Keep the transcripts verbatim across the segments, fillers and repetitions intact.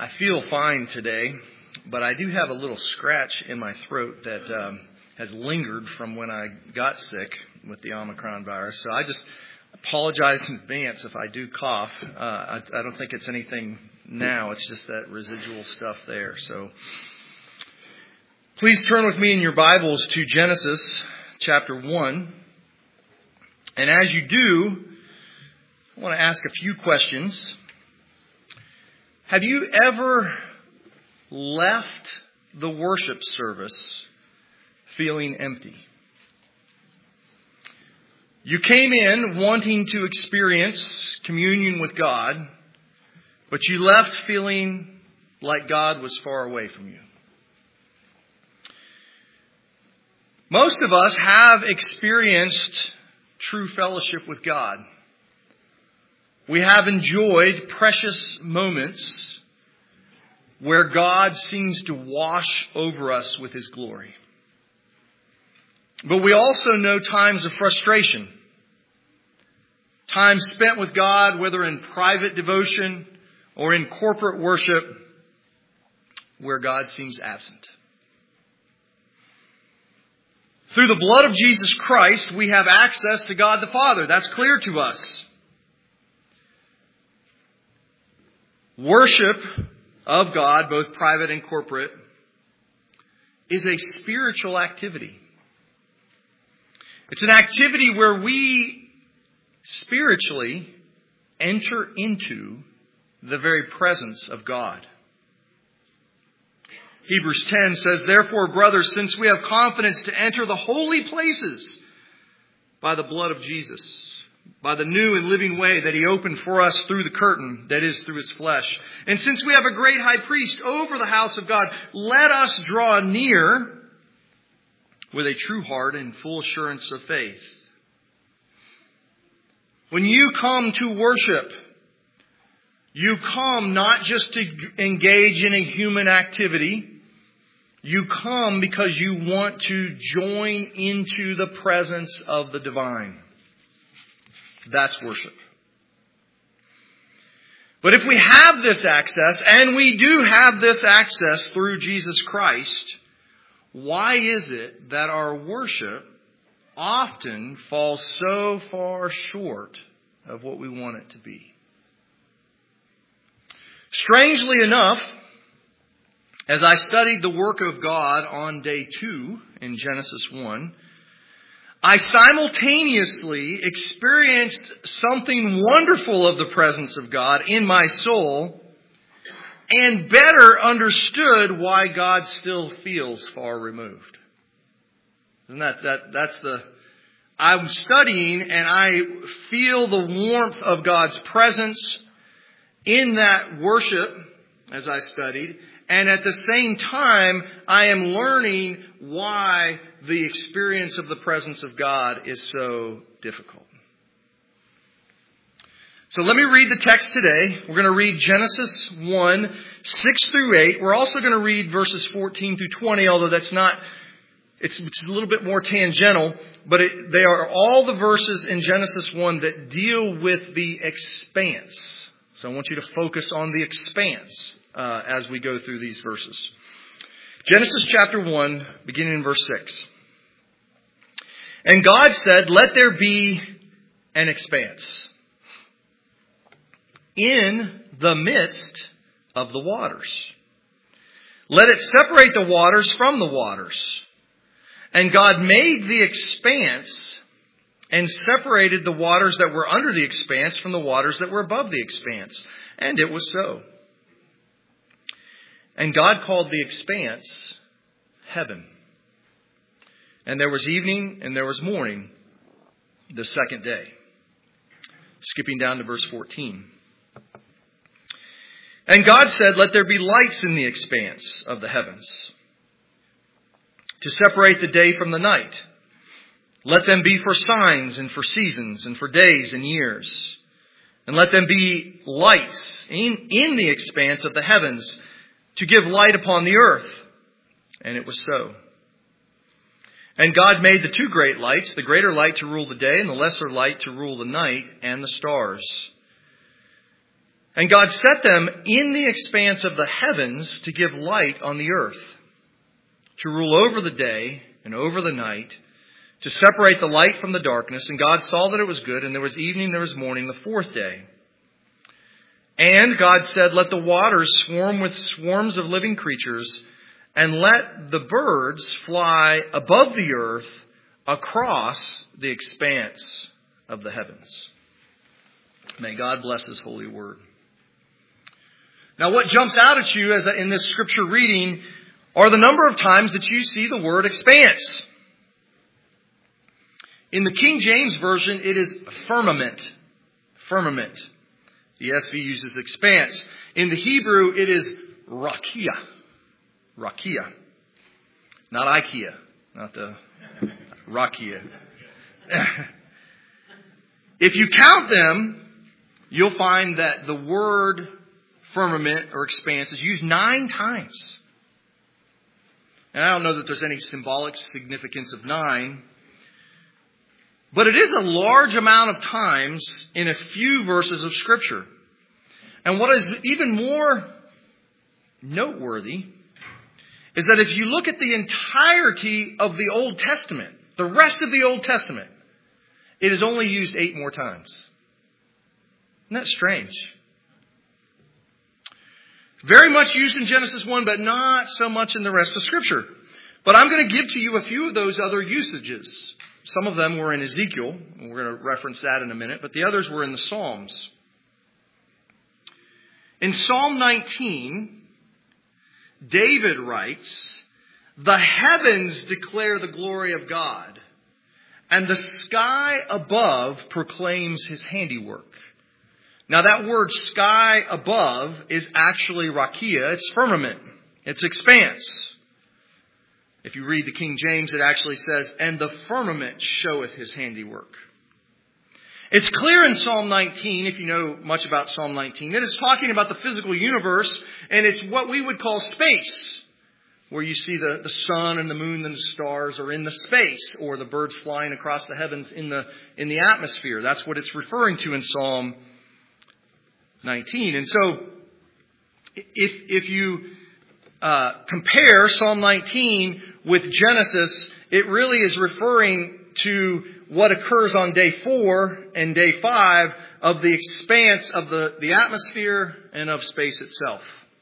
I feel fine today, but I do have a little scratch in my throat that um, has lingered from when I got sick with the Omicron virus. So I just apologize in advance if I do cough. Uh, I, I don't think it's anything now. It's just that residual stuff there. So please turn with me in your Bibles to Genesis chapter one. And as you do, I want to ask a few questions. Have you ever left the worship service feeling empty? You came in wanting to experience communion with God, but you left feeling like God was far away from you. Most of us have experienced true fellowship with God. We have enjoyed precious moments where God seems to wash over us with His glory. But we also know times of frustration. Times spent with God, whether in private devotion or in corporate worship, where God seems absent. Through the blood of Jesus Christ, we have access to God the Father. That's clear to us. Worship of God, both private and corporate, is a spiritual activity. It's an activity where we spiritually enter into the very presence of God. Hebrews ten says, "Therefore, brothers, since we have confidence to enter the holy places by the blood of Jesus, by the new and living way that He opened for us through the curtain, that is, through His flesh. And since we have a great high priest over the house of God, let us draw near with a true heart and full assurance of faith." When you come to worship, you come not just to engage in a human activity. You come because you want to join into the presence of the divine. That's worship. But if we have this access, and we do have this access through Jesus Christ, why is it that our worship often falls so far short of what we want it to be? Strangely enough, as I studied the work of God on day two in Genesis one, I simultaneously experienced something wonderful of the presence of God in my soul and better understood why God still feels far removed. Isn't that, that that's the, I'm studying and I feel the warmth of God's presence in that worship as I studied. And at the same time, I am learning why the experience of the presence of God is so difficult. So let me read the text today. We're going to read Genesis one, six through eight. We're also going to read verses fourteen through twenty, although that's not, it's, it's a little bit more tangential, but it, they are all the verses in Genesis one that deal with the expanse. So I want you to focus on the expanse uh, as we go through these verses. Genesis chapter one, beginning in verse six. "And God said, let there be an expanse in the midst of the waters. Let it separate the waters from the waters. And God made the expanse and separated the waters that were under the expanse from the waters that were above the expanse. And it was so. And God called the expanse heaven. And there was evening and there was morning the second day." Skipping down to verse fourteen. "And God said, let there be lights in the expanse of the heavens to separate the day from the night. Let them be for signs and for seasons and for days and years. And let them be lights in, in the expanse of the heavens to give light upon the earth. And it was so. And God made the two great lights, the greater light to rule the day and the lesser light to rule the night, and the stars. And God set them in the expanse of the heavens to give light on the earth, to rule over the day and over the night, to separate the light from the darkness. And God saw that it was good, and there was evening, there was morning, the fourth day. And God said, let the waters swarm with swarms of living creatures, and let the birds fly above the earth across the expanse of the heavens. May God bless His holy word. Now, what jumps out at you as a, in this scripture reading are the number of times that you see the word expanse. In the King James Version, it is firmament. Firmament. The E S V uses expanse. In the Hebrew, it is rakia. Rakia. Not IKEA. Not the rakia. If you count them, you'll find that the word firmament or expanse is used nine times. And I don't know that there's any symbolic significance of nine, but it is a large amount of times in a few verses of Scripture. And what is even more noteworthy is that if you look at the entirety of the Old Testament, the rest of the Old Testament, it is only used eight more times. Isn't that strange? Very much used in Genesis one, but not so much in the rest of Scripture. But I'm going to give to you a few of those other usages. Some of them were in Ezekiel, and we're going to reference that in a minute, but the others were in the Psalms. In Psalm nineteen, David writes, the heavens declare the glory of God, and the sky above proclaims His handiwork. Now that word sky above is actually rakia. It's firmament. It's expanse. If you read the King James, it actually says, and the firmament showeth His handiwork. It's clear in Psalm nineteen, if you know much about Psalm nineteen, that it's talking about the physical universe, and it's what we would call space, where you see the, the sun and the moon and the stars are in the space, or the birds flying across the heavens in the, in the atmosphere. That's what it's referring to in Psalm nineteen. And so, if if you uh, compare Psalm nineteen with Genesis, it really is referring to what occurs on day four and day five of the expanse of the, the atmosphere and of space itself.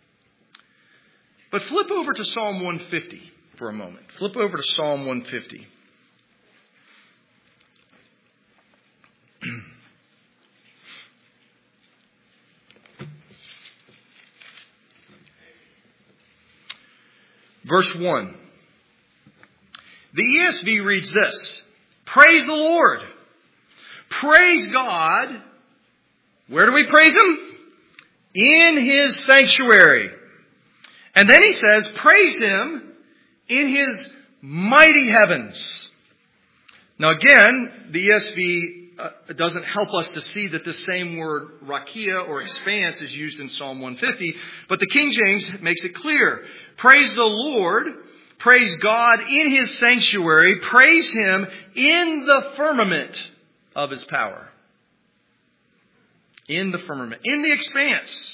But flip over to Psalm one fifty for a moment. Flip over to Psalm one fifty. Verse one. The E S V reads this. Praise the Lord. Praise God. Where do we praise Him? In His sanctuary. And then he says, praise Him in His mighty heavens. Now again, the E S V uh, doesn't help us to see that the same word rakia or expanse is used in Psalm one fifty, but the King James makes it clear. Praise the Lord. Praise God in His sanctuary. Praise Him in the firmament of His power. In the firmament. In the expanse.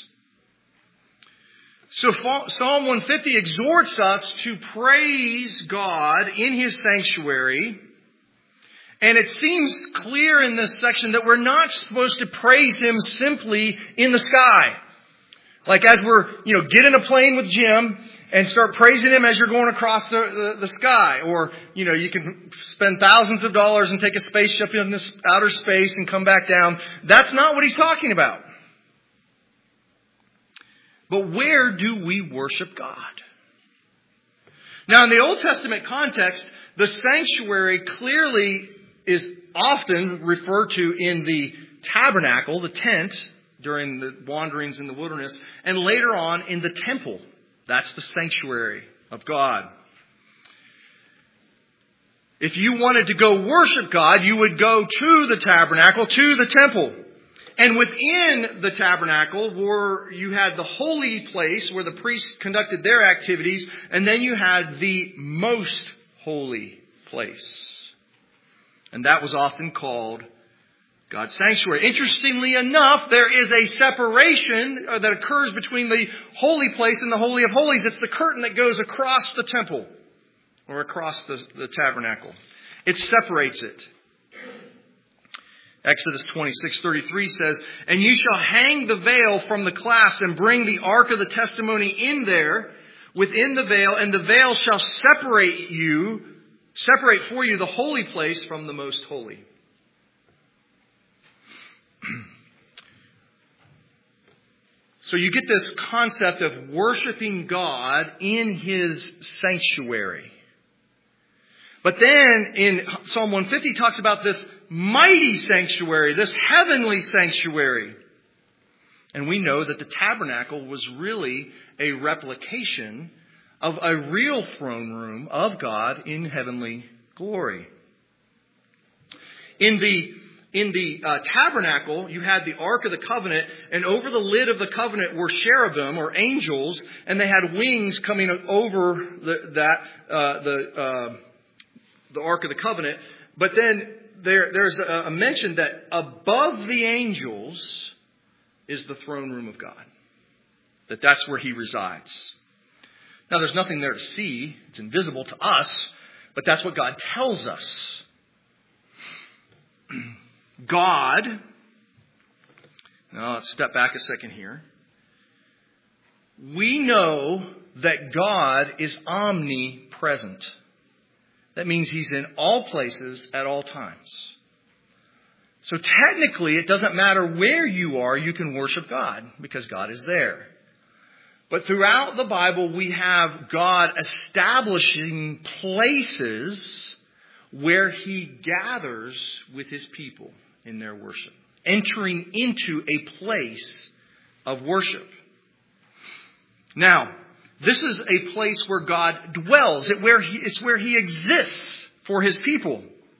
So Psalm one fifty exhorts us to praise God in His sanctuary. And it seems clear in this section that we're not supposed to praise Him simply in the sky. Like as we're, you know, get in a plane with Jim and start praising Him as you're going across the, the, the sky. Or, you know, you can spend thousands of dollars and take a spaceship in this outer space and come back down. That's not what he's talking about. But where do we worship God? Now, in the Old Testament context, the sanctuary clearly is often referred to in the tabernacle, the tent, during the wanderings in the wilderness, and later on in the temple. That's the sanctuary of God. If you wanted to go worship God, you would go to the tabernacle, to the temple. And within the tabernacle, where you had the holy place where the priests conducted their activities, and then you had the most holy place. And that was often called God's sanctuary. Interestingly enough, there is a separation that occurs between the holy place and the Holy of Holies. It's the curtain that goes across the temple or across the, the tabernacle. It separates it. Exodus twenty-six thirty-three says, "And you shall hang the veil from the clasp and bring the ark of the testimony in there within the veil, and the veil shall separate you, separate for you the holy place from the most holy." So you get this concept of worshiping God in His sanctuary. But then in Psalm one fifty it talks about this mighty sanctuary, this heavenly sanctuary. And we know that the tabernacle was really a replication of a real throne room of God in heavenly glory. In the In the uh, tabernacle, you had the Ark of the Covenant, and over the lid of the covenant were cherubim, or angels, and they had wings coming over the, that uh, the uh, the Ark of the Covenant. But then there, there's a, a mention that above the angels is the throne room of God. That that's where He resides. Now, there's nothing there to see. It's invisible to us, but that's what God tells us. God, now let's step back a second here. We know that God is omnipresent. That means He's in all places at all times. So technically, it doesn't matter where you are, you can worship God because God is there. But throughout the Bible, we have God establishing places where He gathers with His people in their worship, entering into a place of worship. Now, this is a place where God dwells. It where he, it's where He exists for His people.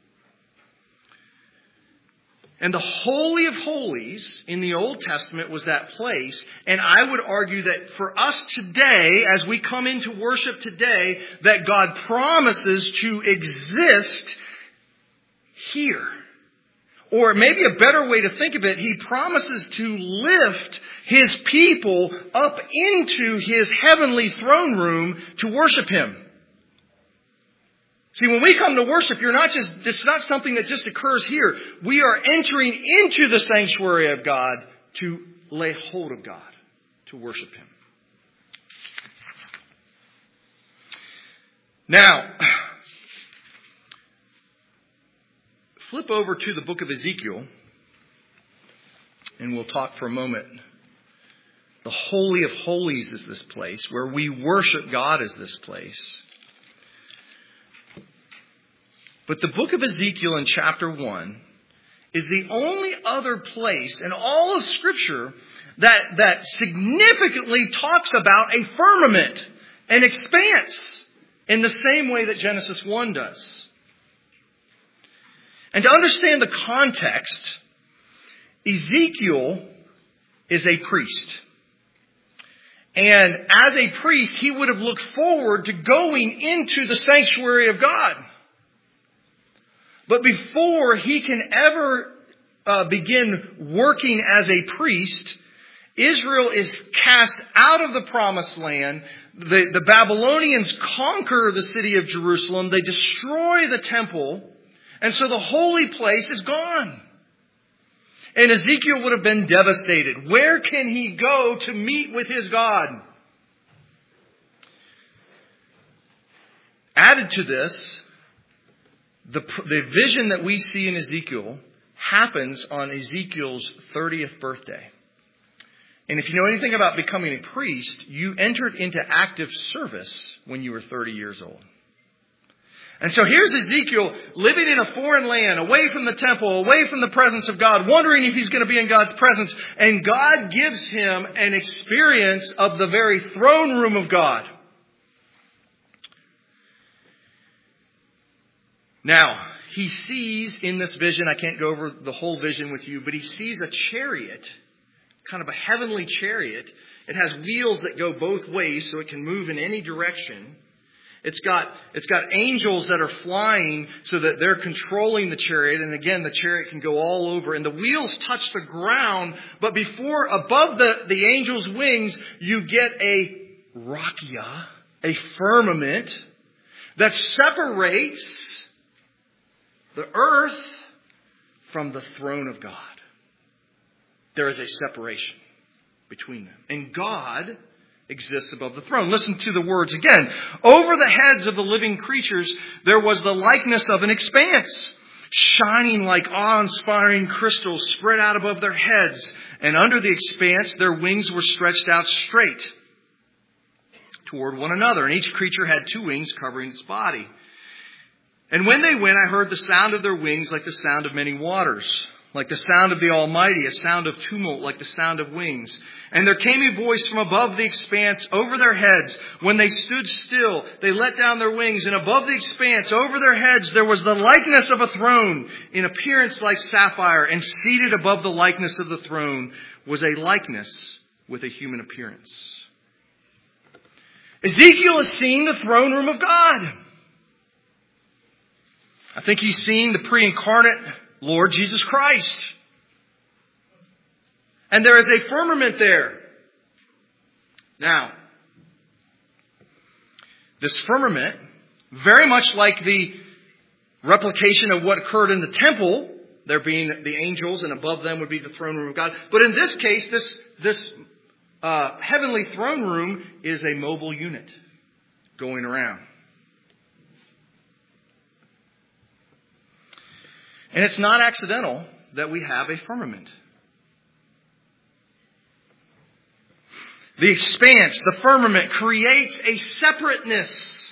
And the Holy of Holies in the Old Testament was that place. And I would argue that for us today, as we come into worship today, that God promises to exist here. Or maybe a better way to think of it, He promises to lift His people up into His heavenly throne room to worship Him. See, when we come to worship, you're not just, it's not something that just occurs here. We are entering into the sanctuary of God to lay hold of God, to worship Him. Now, flip over to the book of Ezekiel, and we'll talk for a moment. The Holy of Holies is this place. Where we worship God is this place. But the book of Ezekiel in chapter one is the only other place in all of Scripture that, that significantly talks about a firmament, an expanse, in the same way that Genesis one does. And to understand the context, Ezekiel is a priest. And as a priest, he would have looked forward to going into the sanctuary of God. But before he can ever uh, begin working as a priest, Israel is cast out of the promised land. The, the Babylonians conquer the city of Jerusalem. They destroy the temple. And so the holy place is gone. And Ezekiel would have been devastated. Where can he go to meet with his God? Added to this, the, the vision that we see in Ezekiel happens on Ezekiel's thirtieth birthday. And if you know anything about becoming a priest, you entered into active service when you were thirty years old. And so here's Ezekiel living in a foreign land, away from the temple, away from the presence of God, wondering if he's going to be in God's presence. And God gives him an experience of the very throne room of God. Now, he sees in this vision, I can't go over the whole vision with you, but he sees a chariot, kind of a heavenly chariot. It has wheels that go both ways so it can move in any direction. It's got, it's got angels that are flying so that they're controlling the chariot. And again, the chariot can go all over. And the wheels touch the ground. But before, above the, the angel's wings, you get a rakia, a firmament that separates the earth from the throne of God. There is a separation between them. And God exists above the throne. Listen to the words again. Over the heads of the living creatures, there was the likeness of an expanse, shining like awe-inspiring crystals spread out above their heads. And under the expanse, their wings were stretched out straight toward one another. And each creature had two wings covering its body. And when they went, I heard the sound of their wings like the sound of many waters, like the sound of the Almighty, a sound of tumult, like the sound of wings. And there came a voice from above the expanse over their heads. When they stood still, they let down their wings. And above the expanse, over their heads, there was the likeness of a throne, in appearance like sapphire. And seated above the likeness of the throne was a likeness with a human appearance. Ezekiel is seeing the throne room of God. I think he's seeing the pre-incarnate Lord Jesus Christ. And there is a firmament there. Now, this firmament, very much like the replication of what occurred in the temple, there being the angels and above them would be the throne room of God. But in this case, this, this uh, heavenly throne room is a mobile unit going around. And it's not accidental that we have a firmament. The expanse, the firmament, creates a separateness.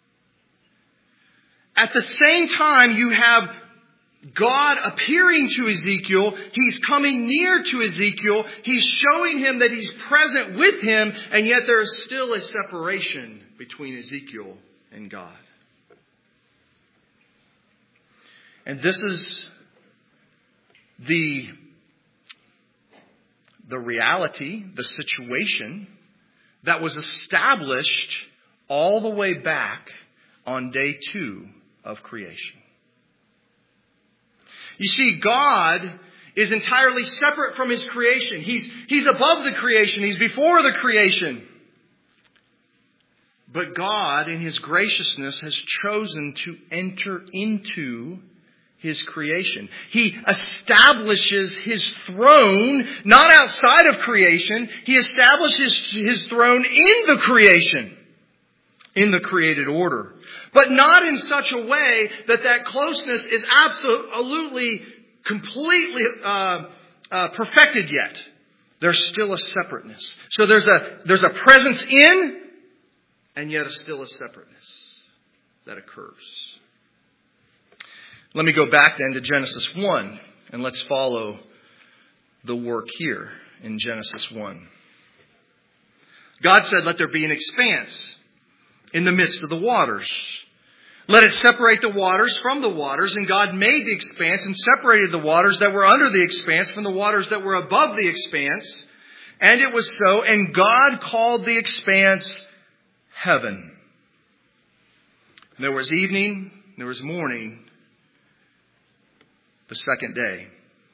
At the same time, you have God appearing to Ezekiel. He's coming near to Ezekiel. He's showing him that he's present with him, and yet there is still a separation between Ezekiel and God. And this is the, the reality, the situation that was established all the way back on day two of creation. You see, God is entirely separate from his creation. He's, he's above the creation. He's before the creation. But God, in his graciousness, has chosen to enter into his creation. He establishes his throne not outside of creation. He establishes his throne in the creation, in the created order. But not in such a way that that closeness is absolutely, completely uh, uh, perfected yet. There's still a separateness. So there's a there's a presence in, and yet still a separateness that occurs. Let me go back then to Genesis one, and let's follow the work here in Genesis one. God said, let there be an expanse in the midst of the waters. Let it separate the waters from the waters. And God made the expanse and separated the waters that were under the expanse from the waters that were above the expanse. And it was so. And God called the expanse heaven. There was evening, there was morning, the second day.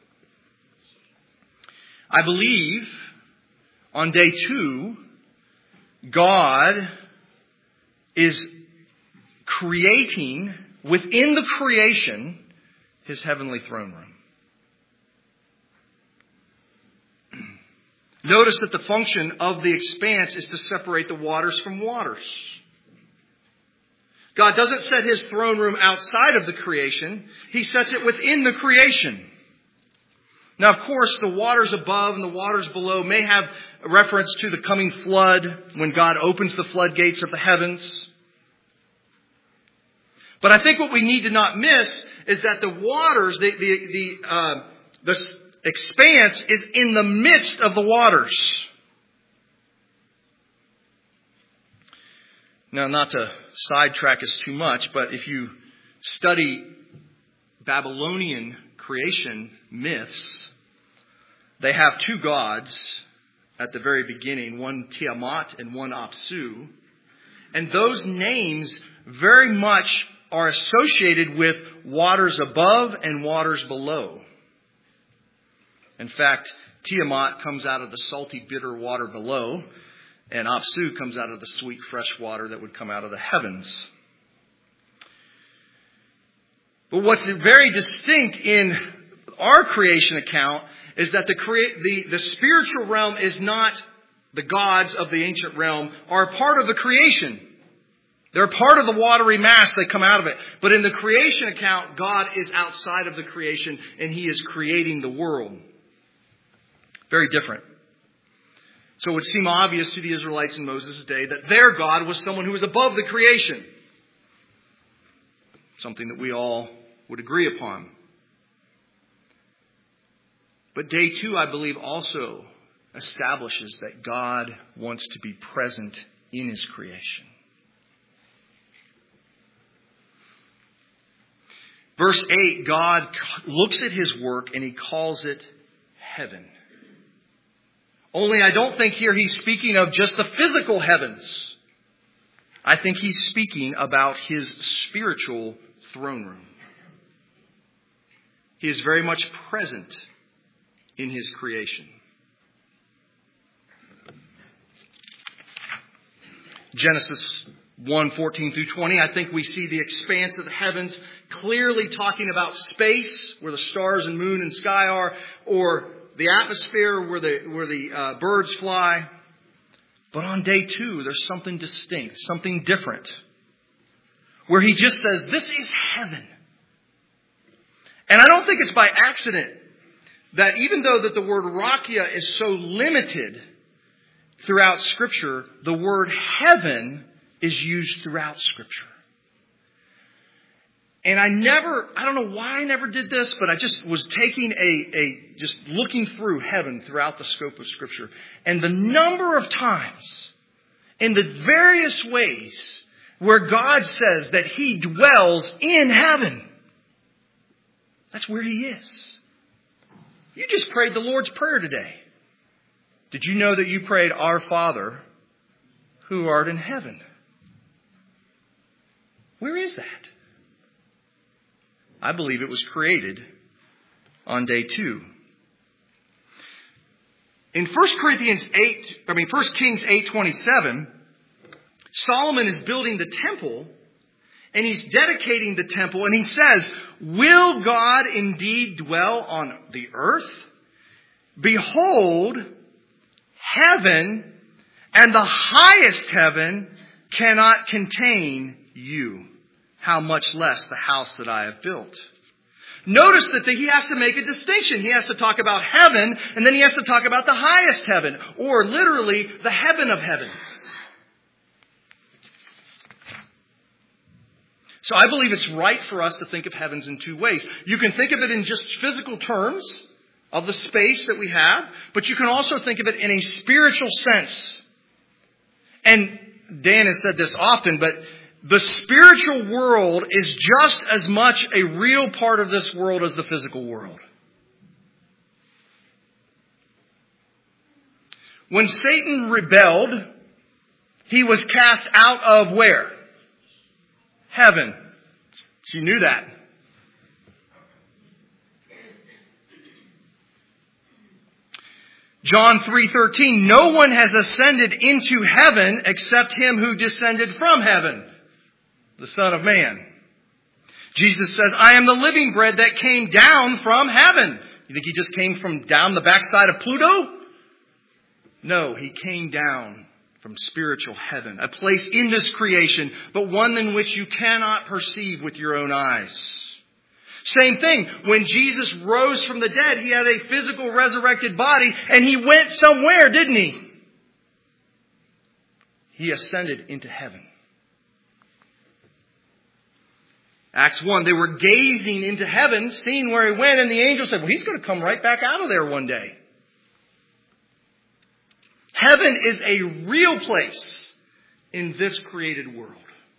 I believe on day two, God is creating within the creation his heavenly throne room. Notice that the function of the expanse is to separate the waters from waters. God doesn't set his throne room outside of the creation. He sets it within the creation. Now, of course, the waters above and the waters below may have a reference to the coming flood when God opens the floodgates of the heavens. But I think what we need to not miss is that the waters, the, the, the, uh, the expanse is in the midst of the waters. Now, not to sidetrack us too much, but if you study Babylonian creation myths, they have two gods at the very beginning, one Tiamat and one Apsu. And those names very much are associated with waters above and waters below. In fact, Tiamat comes out of the salty, bitter water below, and Apsu comes out of the sweet, fresh water that would come out of the heavens. But what's very distinct in our creation account is that the, crea- the, the spiritual realm is not the gods of the ancient realm, are a part of the creation. They're part of the watery mass that come out of it. But in the creation account, God is outside of the creation and He is creating the world. Very different. So it would seem obvious to the Israelites in Moses' day that their God was someone who was above the creation. Something that we all would agree upon. But day two, I believe, also establishes that God wants to be present in His creation. Verse eight, God looks at His work and He calls it heaven. Only I don't think here He's speaking of just the physical heavens. I think He's speaking about His spiritual throne room. He is very much present in His creation. Genesis one, fourteen through twenty, I think we see the expanse of the heavens clearly talking about space, where the stars and moon and sky are, or the atmosphere where the, where the uh, birds fly. But on day two, there's something distinct, something different, where He just says, this is heaven. And I don't think it's by accident that even though that the word rakia is so limited throughout Scripture, the word heaven is used throughout Scripture. And I never, I don't know why I never did this, but I just was taking a, a, just looking through heaven throughout the scope of Scripture. And the number of times, in the various ways, where God says that He dwells in heaven. That's where He is. You just prayed the Lord's Prayer today. Did you know that you prayed, Our Father, who art in heaven? Where is that? I believe it was created on day two. In First Corinthians eight, I mean First Kings eight twenty-seven, Solomon is building the temple, and he's dedicating the temple, and he says, will God indeed dwell on the earth? Behold, heaven and the highest heaven cannot contain you. How much less the house that I have built. Notice that he has to make a distinction. He has to talk about heaven, and then he has to talk about the highest heaven, or literally the heaven of heavens. So I believe it's right for us to think of heavens in two ways. You can think of it in just physical terms of the space that we have, but you can also think of it in a spiritual sense. And Dan has said this often, but the spiritual world is just as much a real part of this world as the physical world. When Satan rebelled, he was cast out of where? Heaven. She knew that. John three thirteen, no one has ascended into heaven except him who descended from heaven, the Son of Man. Jesus says, I am the living bread that came down from heaven. You think He just came from down the backside of Pluto? No, He came down from spiritual heaven, a place in this creation, but one in which you cannot perceive with your own eyes. Same thing. When Jesus rose from the dead, He had a physical resurrected body, and He went somewhere, didn't He? He ascended into heaven. Acts one, they were gazing into heaven, seeing where He went, and the angel said, well, He's going to come right back out of there one day. Heaven is a real place in this created world.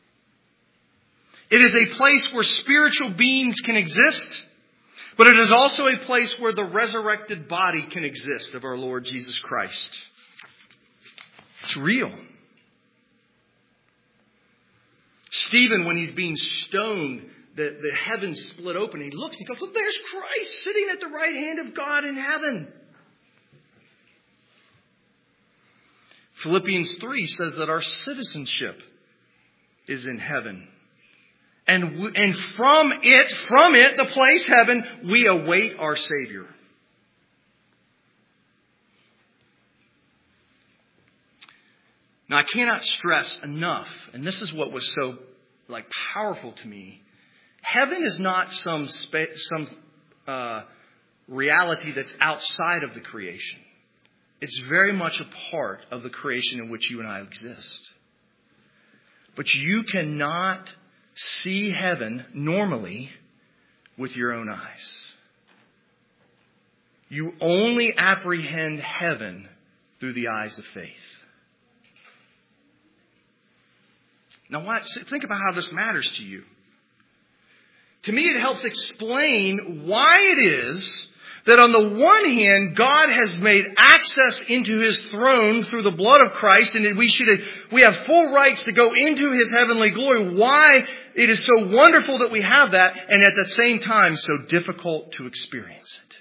It is a place where spiritual beings can exist, but it is also a place where the resurrected body can exist of our Lord Jesus Christ. It's real. Stephen, when he's being stoned, the, the heavens split open. He looks and he goes, look, there's Christ sitting at the right hand of God in heaven. Philippians three says that our citizenship is in heaven. And, we, and from it, from it, the place heaven, we await our Savior. Now, I cannot stress enough, and this is what was so like powerful to me. Heaven is not some spa- some uh, reality that's outside of the creation. It's very much a part of the creation in which you and I exist. But you cannot see heaven normally with your own eyes. You only apprehend heaven through the eyes of faith. Now, watch, think about how this matters to you. To me, it helps explain why it is that on the one hand, God has made access into His throne through the blood of Christ, and we should we have full rights to go into His heavenly glory. Why it is so wonderful that we have that, and at the same time so difficult to experience it.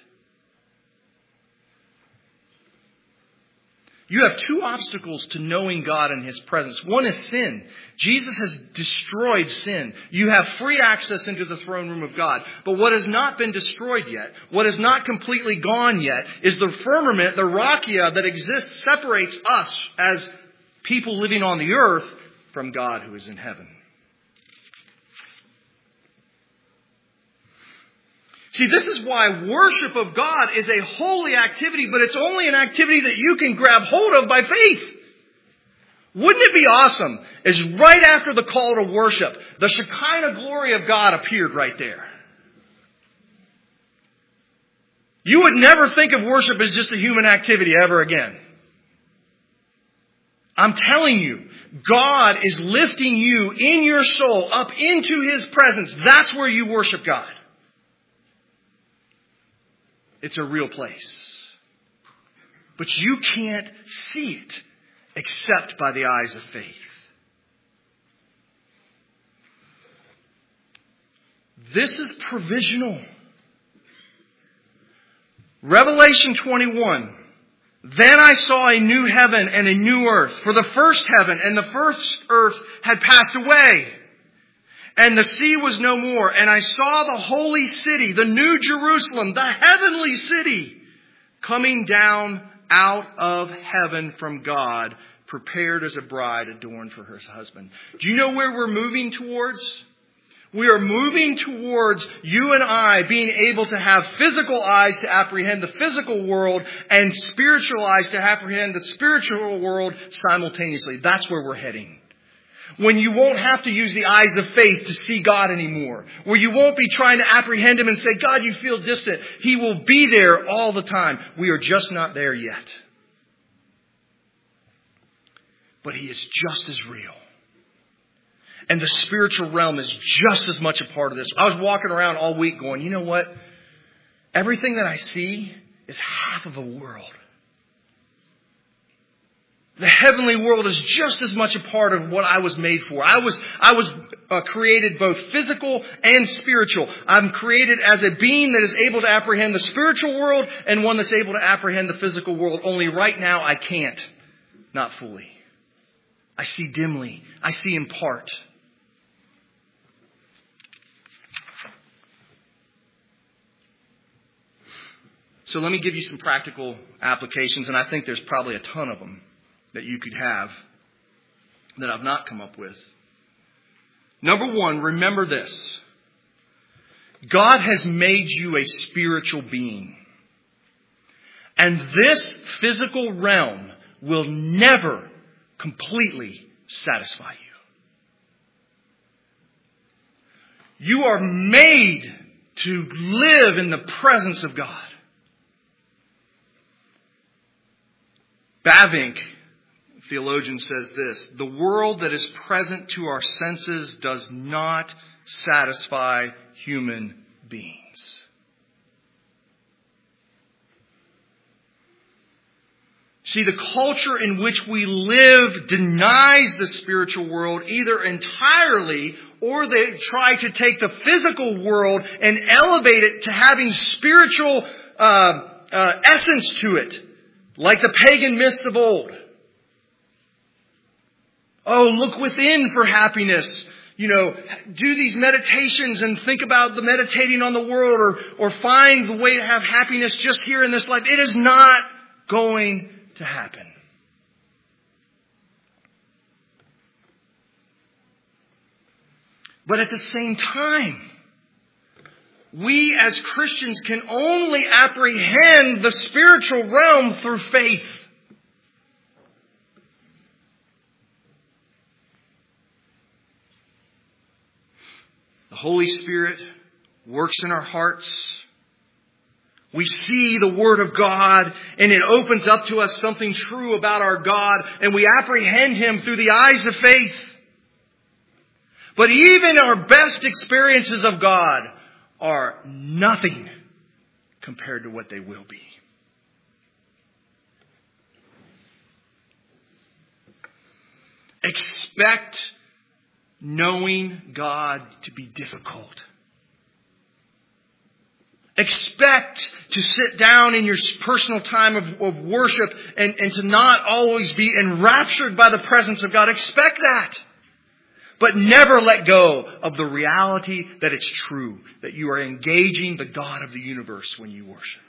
You have two obstacles to knowing God and His presence. One is sin. Jesus has destroyed sin. You have free access into the throne room of God. But what has not been destroyed yet, what is not completely gone yet, is the firmament, the rakia that exists, separates us as people living on the earth from God who is in heaven. See, this is why worship of God is a holy activity, but it's only an activity that you can grab hold of by faith. Wouldn't it be awesome as right after the call to worship, the Shekinah glory of God appeared right there? You would never think of worship as just a human activity ever again. I'm telling you, God is lifting you in your soul up into His presence. That's where you worship God. It's a real place. But you can't see it except by the eyes of faith. This is provisional. Revelation twenty-one. Then I saw a new heaven and a new earth. For the first heaven and the first earth had passed away. And the sea was no more. And I saw the holy city, the new Jerusalem, the heavenly city, coming down out of heaven from God, prepared as a bride adorned for her husband. Do you know where we're moving towards? We are moving towards you and I being able to have physical eyes to apprehend the physical world and spiritual eyes to apprehend the spiritual world simultaneously. That's where we're heading. When you won't have to use the eyes of faith to see God anymore. Where you won't be trying to apprehend Him and say, God, you feel distant. He will be there all the time. We are just not there yet. But He is just as real. And the spiritual realm is just as much a part of this. I was walking around all week going, you know what? Everything that I see is half of a world. The heavenly world is just as much a part of what I was made for. I was I was uh, created both physical and spiritual. I'm created as a being that is able to apprehend the spiritual world and one that's able to apprehend the physical world. Only right now I can't. Not fully. I see dimly. I see in part. So let me give you some practical applications, and I think there's probably a ton of them that you could have that I've not come up with. Number one, remember this. God has made you a spiritual being. And this physical realm will never completely satisfy you. You are made to live in the presence of God. Bavinck, theologian, says this: the world that is present to our senses does not satisfy human beings. See, the culture in which we live denies the spiritual world either entirely, or they try to take the physical world and elevate it to having spiritual uh, uh, essence to it, like the pagan myths of old. Oh, look within for happiness. You know, do these meditations and think about the meditating on the world, or, or find the way to have happiness just here in this life. It is not going to happen. But at the same time, we as Christians can only apprehend the spiritual realm through faith. The Holy Spirit works in our hearts. We see the Word of God, and it opens up to us something true about our God, and we apprehend Him through the eyes of faith. But even our best experiences of God are nothing compared to what they will be. Expect knowing God to be difficult. Expect to sit down in your personal time of, of worship and, and to not always be enraptured by the presence of God. Expect that. But never let go of the reality that it's true, that you are engaging the God of the universe when you worship.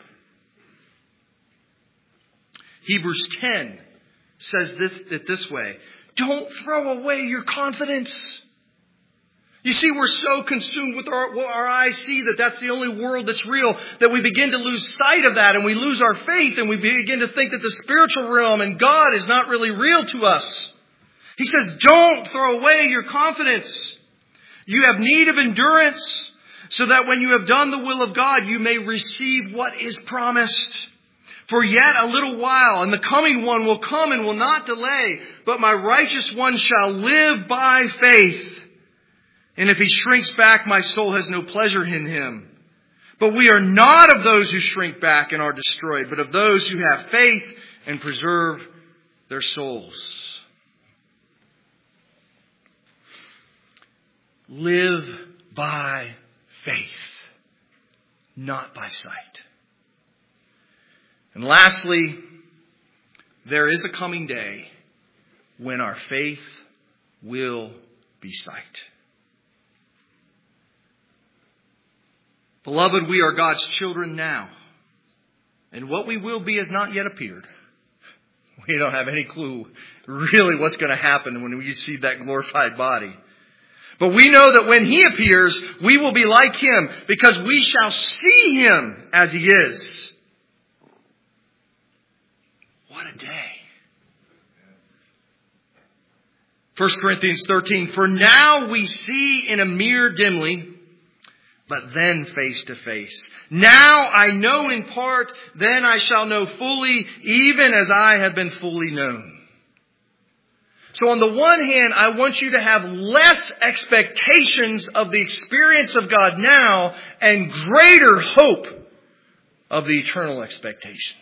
Hebrews ten says this, it this way. Don't throw away your confidence. You see, we're so consumed with our, what our eyes see, that that's the only world that's real, that we begin to lose sight of that, and we lose our faith, and we begin to think that the spiritual realm and God is not really real to us. He says, don't throw away your confidence. You have need of endurance, so that when you have done the will of God, you may receive what is promised. For yet a little while, and the coming one will come and will not delay, but my righteous one shall live by faith. And if he shrinks back, my soul has no pleasure in him. But we are not of those who shrink back and are destroyed, but of those who have faith and preserve their souls. Live by faith, not by sight. And lastly, there is a coming day when our faith will be sight. Beloved, we are God's children now. And what we will be has not yet appeared. We don't have any clue really what's going to happen when we see that glorified body. But we know that when He appears, we will be like Him, because we shall see Him as He is. What a day. First Corinthians thirteen, for now we see in a mirror dimly, but then face to face. Now I know in part, then I shall know fully, even as I have been fully known. So on the one hand, I want you to have less expectations of the experience of God now and greater hope of the eternal expectations.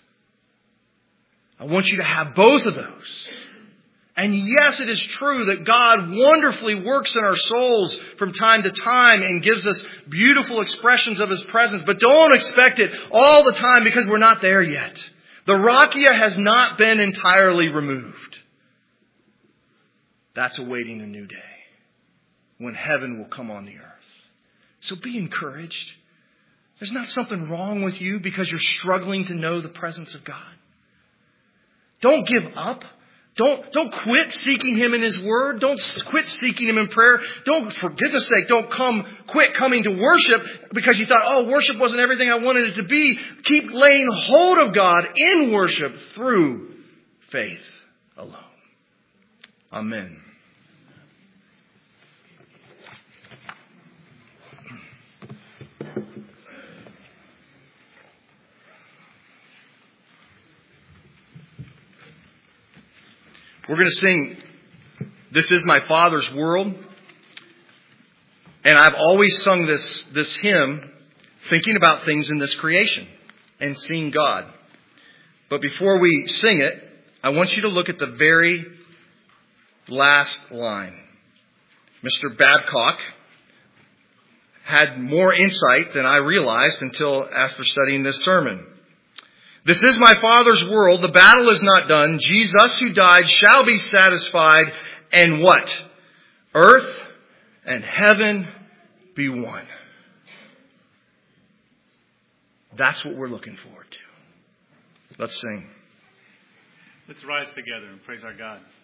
I want you to have both of those. And yes, it is true that God wonderfully works in our souls from time to time and gives us beautiful expressions of His presence. But don't expect it all the time, because we're not there yet. The rakia has not been entirely removed. That's awaiting a new day when heaven will come on the earth. So be encouraged. There's not something wrong with you because you're struggling to know the presence of God. Don't give up. Don't, don't quit seeking Him in His Word. Don't quit seeking Him in prayer. Don't, for goodness sake, don't come, quit coming to worship because you thought, oh, worship wasn't everything I wanted it to be. Keep laying hold of God in worship through faith alone. Amen. We're going to sing, This Is My Father's World. And I've always sung this, this hymn thinking about things in this creation and seeing God. But before we sing it, I want you to look at the very last line. Mister Babcock had more insight than I realized until after studying this sermon. This is my Father's world. The battle is not done. Jesus who died shall be satisfied. And what? Earth and heaven be one. That's what we're looking forward to. Let's sing. Let's rise together and praise our God.